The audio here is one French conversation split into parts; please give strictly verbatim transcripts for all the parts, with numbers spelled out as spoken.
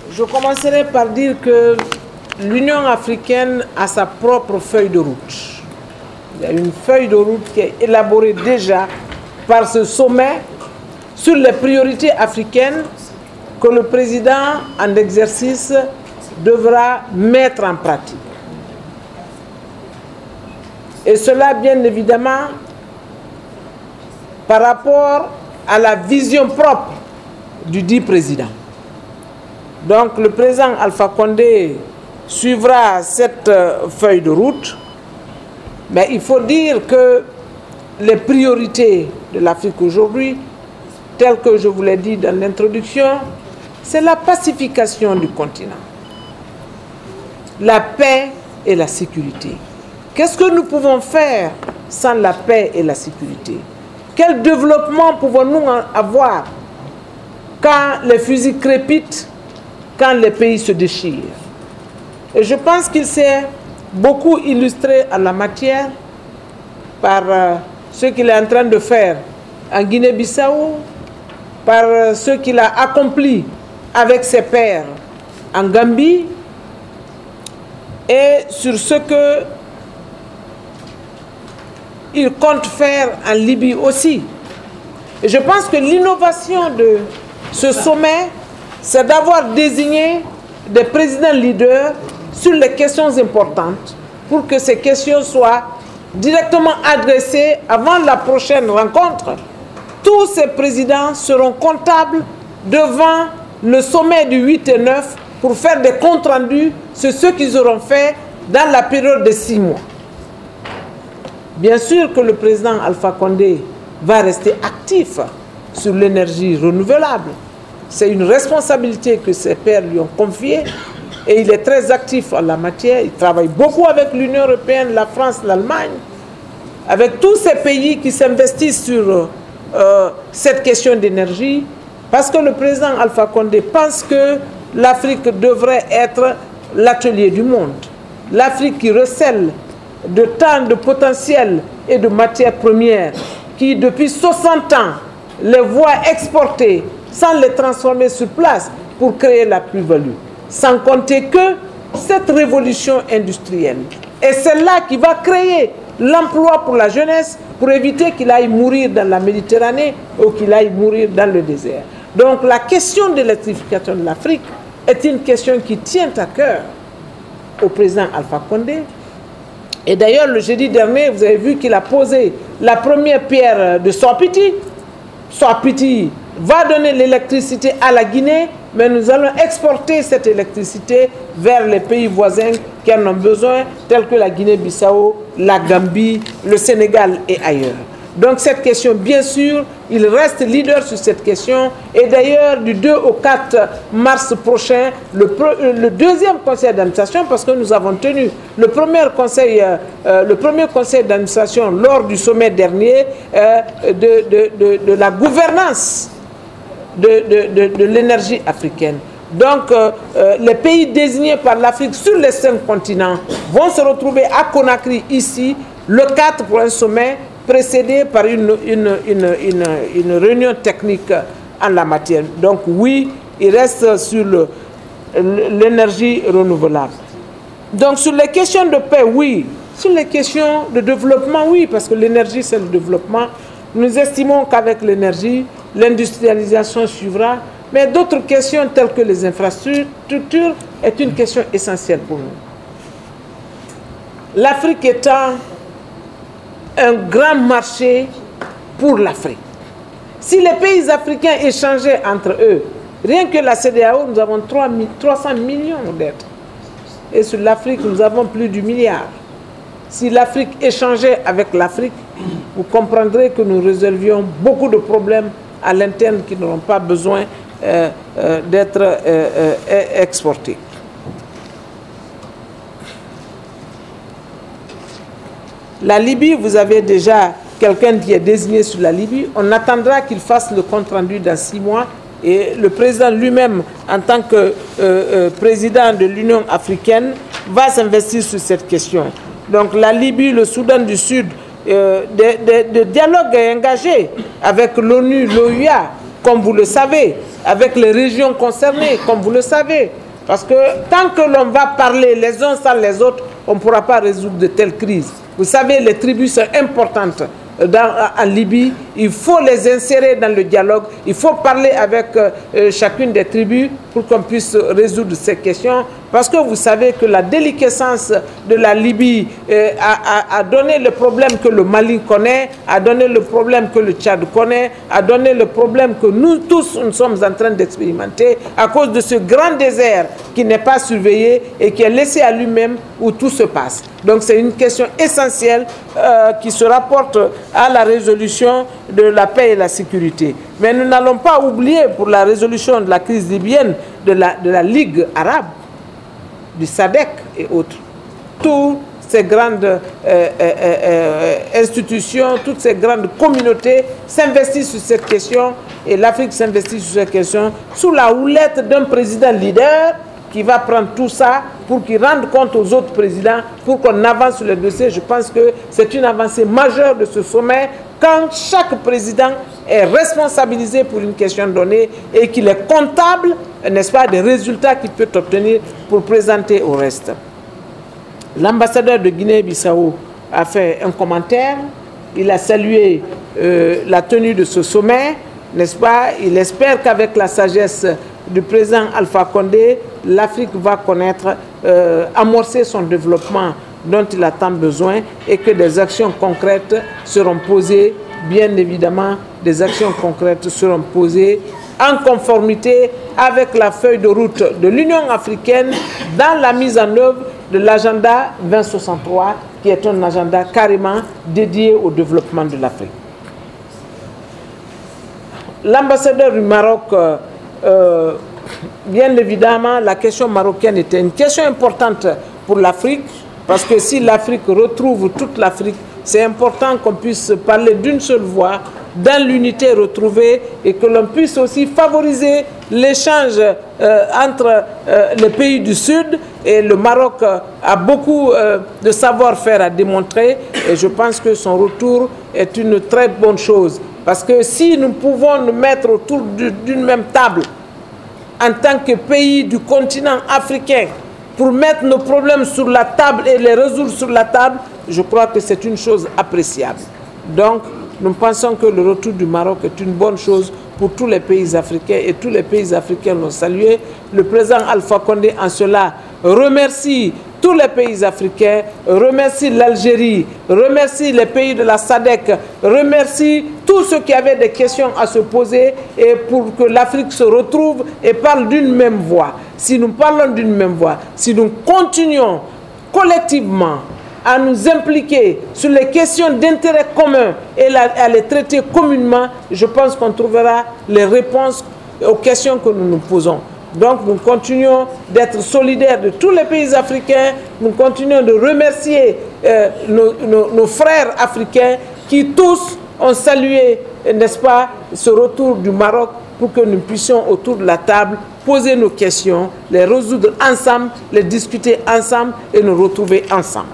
Je commencerai par dire que l'Union africaine a sa propre feuille de route. Il y a une feuille de route qui est élaborée déjà par ce sommet sur les priorités africaines que le président en exercice devra mettre en pratique. Et cela, bien évidemment, par rapport à la vision propre du dit président. Donc, le président Alpha Condé suivra cette feuille de route, mais il faut dire que les priorités de l'Afrique aujourd'hui, telles que je vous l'ai dit dans l'introduction, c'est la pacification du continent, la paix et la sécurité. Qu'est-ce que nous pouvons faire sans la paix et la sécurité? Quel développement pouvons-nous avoir quand les fusils crépitent, quand les pays se déchirent? Et je pense qu'il s'est beaucoup illustré en la matière par euh, ce qu'il est en train de faire en Guinée-Bissau, par euh, ce qu'il a accompli avec ses pairs en Gambie et sur ce que il compte faire en Libye aussi. Et je pense que l'innovation de ce sommet, c'est d'avoir désigné des présidents leaders sur les questions importantes pour que ces questions soient directement adressées avant la prochaine rencontre. Tous ces présidents seront comptables devant le sommet du huit et neuf pour faire des comptes rendus sur ce qu'ils auront fait dans la période de six mois. Bien sûr que le président Alpha Condé va rester actif sur l'énergie renouvelable. C'est une responsabilité que ses pairs lui ont confiée et il est très actif en la matière. Il travaille beaucoup avec l'Union européenne, la France, l'Allemagne, avec tous ces pays qui s'investissent sur euh, cette question d'énergie, parce que le président Alpha Condé pense que l'Afrique devrait être l'atelier du monde. L'Afrique qui recèle de tant de potentiel et de matières premières qui, depuis soixante ans, les voit exporter sans les transformer sur place pour créer la plus-value. Sans compter que cette révolution industrielle est celle-là qui va créer l'emploi pour la jeunesse pour éviter qu'il aille mourir dans la Méditerranée ou qu'il aille mourir dans le désert. Donc la question de l'électrification de l'Afrique est une question qui tient à cœur au président Alpha Condé. Et d'ailleurs, le jeudi dernier, vous avez vu qu'il a posé la première pierre de Soapiti. Soapiti va donner l'électricité à la Guinée, mais nous allons exporter cette électricité vers les pays voisins qui en ont besoin, tels que la Guinée-Bissau, la Gambie, le Sénégal et ailleurs. Donc cette question, bien sûr, il reste leader sur cette question. Et d'ailleurs, du deux au quatre mars prochain, le, le deuxième conseil d'administration, parce que nous avons tenu le premier conseil, euh, le premier conseil d'administration lors du sommet dernier euh, de, de, de, de la gouvernance de, de, de, de l'énergie africaine. Donc, euh, euh, les pays désignés par l'Afrique sur les cinq continents vont se retrouver à Conakry, ici, le quatre pour un sommet précédé par une, une, une, une, une réunion technique en la matière. Donc oui, il reste sur l'énergie renouvelable. Donc sur les questions de paix, oui. Sur les questions de développement, oui, parce que l'énergie, c'est le développement. Nous estimons qu'avec l'énergie, l'industrialisation suivra. Mais d'autres questions telles que les infrastructures est une question essentielle pour nous. L'Afrique étant un grand marché pour l'Afrique. Si les pays africains échangeaient entre eux, rien que la C E D E A O, nous avons trois cents millions d'êtres. Et sur l'Afrique, nous avons plus du milliard. Si l'Afrique échangeait avec l'Afrique, vous comprendrez que nous résolvions beaucoup de problèmes à l'interne qui n'auront pas besoin euh, euh, d'être euh, euh, exportés. La Libye, vous avez déjà quelqu'un qui est désigné sur la Libye. On attendra qu'il fasse le compte-rendu dans six mois. Et le président lui-même, en tant que euh, euh, président de l'Union africaine, va s'investir sur cette question. Donc la Libye, le Soudan du Sud, euh, de, de, de dialogue est engagé avec l'ONU, l'O U A, comme vous le savez, avec les régions concernées, comme vous le savez. Parce que tant que l'on va parler les uns sans les autres, on ne pourra pas résoudre de telles crises. Vous savez, les tribus sont importantes dans, en Libye. Il faut les insérer dans le dialogue. Il faut parler avec euh, chacune des tribus pour qu'on puisse résoudre ces questions. Parce que vous savez que la déliquescence de la Libye euh, a, a, a donné le problème que le Mali connaît, a donné le problème que le Tchad connaît, a donné le problème que nous tous nous sommes en train d'expérimenter à cause de ce grand désert qui n'est pas surveillé et qui est laissé à lui-même où tout se passe. Donc c'est une question essentielle euh, qui se rapporte à la résolution de la paix et la sécurité. Mais nous n'allons pas oublier pour la résolution de la crise libyenne de la, de la Ligue arabe, du SADC et autres. Toutes ces grandes euh, euh, euh, institutions, toutes ces grandes communautés s'investissent sur cette question et l'Afrique s'investit sur cette question sous la houlette d'un président leader qui va prendre tout ça pour qu'il rende compte aux autres présidents, pour qu'on avance sur le dossier. Je pense que c'est une avancée majeure de ce sommet quand chaque président est responsabilisé pour une question donnée et qu'il est comptable, n'est-ce pas, des résultats qu'il peut obtenir pour présenter au reste. L'ambassadeur de Guinée-Bissau a fait un commentaire. Il a salué euh, la tenue de ce sommet, n'est-ce pas? Il espère qu'avec la sagesse du président Alpha Condé, l'Afrique va connaître, euh, amorcer son développement dont il a tant besoin et que des actions concrètes seront posées, bien évidemment, des actions concrètes seront posées en conformité avec la feuille de route de l'Union africaine dans la mise en œuvre de l'agenda vingt soixante-trois, qui est un agenda carrément dédié au développement de l'Afrique. L'ambassadeur du Maroc, euh, euh, bien évidemment, la question marocaine était une question importante pour l'Afrique, parce que si l'Afrique retrouve toute l'Afrique, c'est important qu'on puisse parler d'une seule voix, dans l'unité retrouvée, et que l'on puisse aussi favoriser l'échange euh, entre euh, les pays du Sud. Et le Maroc a beaucoup euh, de savoir-faire à démontrer, et je pense que son retour est une très bonne chose. Parce que si nous pouvons nous mettre autour d'une même table, en tant que pays du continent africain, pour mettre nos problèmes sur la table et les résoudre sur la table, je crois que c'est une chose appréciable. Donc, nous pensons que le retour du Maroc est une bonne chose pour tous les pays africains et tous les pays africains l'ont salué. Le président Alpha Condé, en cela, remercie tous les pays africains, remercie l'Algérie, remercie les pays de la SADC, remercie tous ceux qui avaient des questions à se poser et pour que l'Afrique se retrouve et parle d'une même voix. Si nous parlons d'une même voix, si nous continuons collectivement à nous impliquer sur les questions d'intérêt commun et à les traiter communément, je pense qu'on trouvera les réponses aux questions que nous nous posons. Donc nous continuons d'être solidaires de tous les pays africains, nous continuons de remercier euh, nos, nos, nos frères africains qui tous ont salué, n'est-ce pas, ce retour du Maroc pour que nous puissions autour de la table poser nos questions, les résoudre ensemble, les discuter ensemble et nous retrouver ensemble.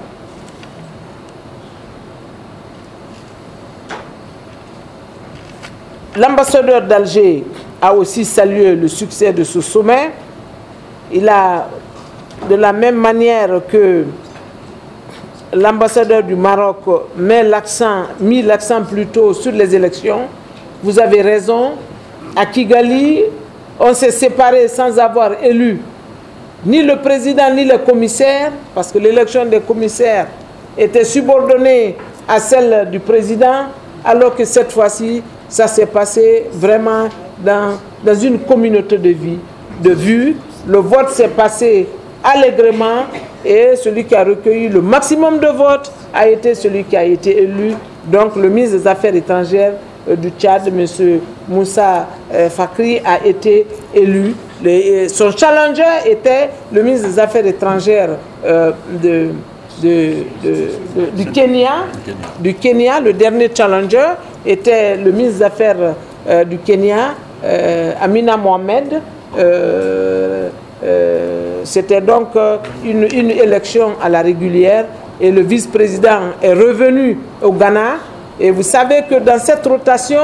L'ambassadeur d'Alger a aussi salué le succès de ce sommet. Il a, de la même manière que l'ambassadeur du Maroc, met l'accent, mis l'accent plutôt sur les élections. Vous avez raison. À Kigali, on s'est séparés sans avoir élu ni le président ni le commissaire, parce que l'élection des commissaires était subordonnée à celle du président, alors que cette fois-ci, ça s'est passé vraiment dans, dans une communauté de vie, de vue. Le vote s'est passé allègrement et celui qui a recueilli le maximum de votes a été celui qui a été élu. Donc le ministre des Affaires étrangères euh, du Tchad, M. Moussa euh, Fakri, a été élu. Le, son challenger était le ministre des Affaires étrangères euh, de, de, de, de, du Kenya, du Kenya. Le dernier challenger était le ministre des Affaires euh, du Kenya, euh, Amina Mohamed. Euh, euh, C'était donc une, une élection à la régulière et le vice-président est revenu au Ghana. Et vous savez que dans cette rotation,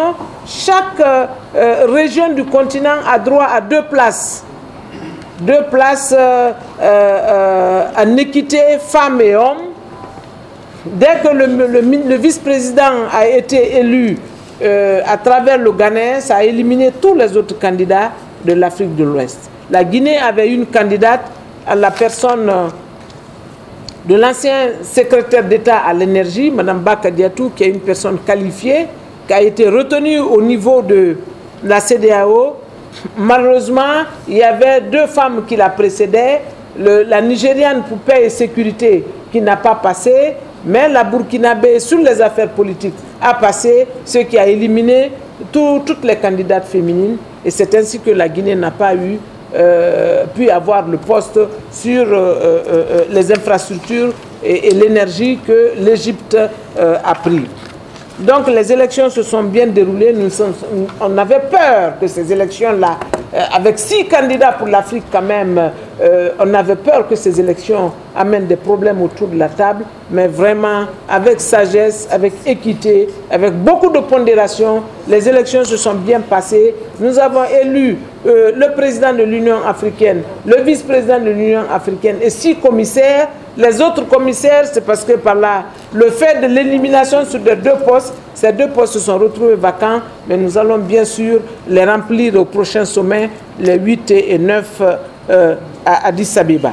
chaque euh, euh, région du continent a droit à deux places. Deux places euh, euh, en équité femmes et hommes. Dès que le, le, le vice-président a été élu euh, à travers le Ghana, ça a éliminé tous les autres candidats de l'Afrique de l'Ouest. La Guinée avait une candidate à la personne de l'ancien secrétaire d'État à l'énergie, Mme Baka Diatou, qui est une personne qualifiée, qui a été retenue au niveau de la C D A O. Malheureusement, il y avait deux femmes qui la précédaient, le, la Nigériane pour paix et sécurité qui n'a pas passé, mais la Burkinabé sur les affaires politiques a passé, ce qui a éliminé tout, toutes les candidates féminines, et c'est ainsi que la Guinée n'a pas eu Euh, puis avoir le poste sur euh, euh, les infrastructures et, et l'énergie que l'Égypte euh, a pris. Donc les élections se sont bien déroulées. Nous sommes, on avait peur que ces élections-là, euh, avec six candidats pour l'Afrique quand même, euh, on avait peur que ces élections amènent des problèmes autour de la table, mais vraiment avec sagesse, avec équité, avec beaucoup de pondération, les élections se sont bien passées. Nous avons élu euh, le président de l'Union africaine, le vice-président de l'Union africaine et six commissaires. Les autres commissaires, c'est parce que par là, le fait de l'élimination sur les deux postes, ces deux postes se sont retrouvés vacants, mais nous allons bien sûr les remplir au prochain sommet, les huit et neuf euh, à Addis Abeba.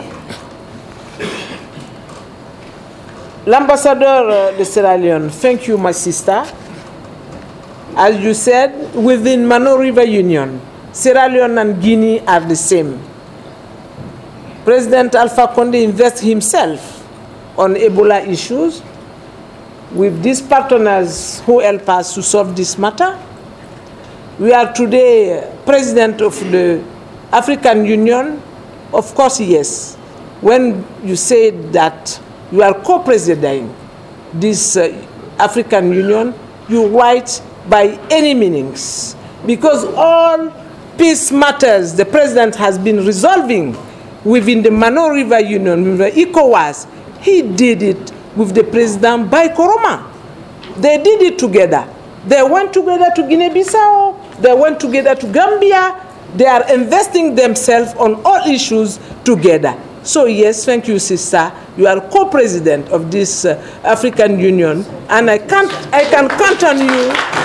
L'ambassadeur de Sierra Leone, thank you, my sister. As you said, within Mano River Union, Sierra Leone and Guinea are the same. President Alpha Condé invests himself on Ebola issues with these partners who help us to solve this matter. We are today president of the African Union. Of course, yes. When you say that you are co-presiding this uh, African Union, you write by any meanings, because all peace matters the president has been resolving within the Mano River Union, with the ECOWAS, he did it with the president by Koroma. They did it together. They went together to Guinea-Bissau. They went together to Gambia. They are investing themselves on all issues together. So yes, thank you, sister. You are co-president of this uh, African Union, and I can't, I can count on you.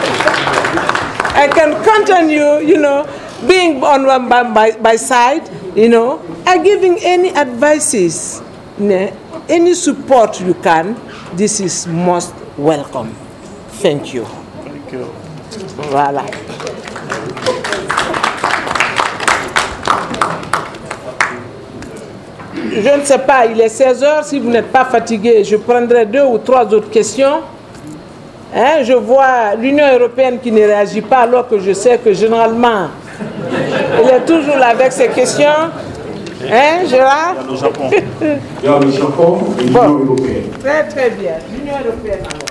I can count on you, you know, being on by my, my side, you know, and giving any advices, any support you can. This is most welcome. Thank you. Thank you. Voilà. Je ne sais pas, il est seize heures, si vous n'êtes pas fatigué, je prendrai deux ou trois autres questions. Hein, je vois l'Union européenne qui ne réagit pas, alors que je sais que généralement, elle est toujours là avec ses questions. Hein, Gérard? Il y a le Japon et l'Union européenne. Très très bien, l'Union européenne alors.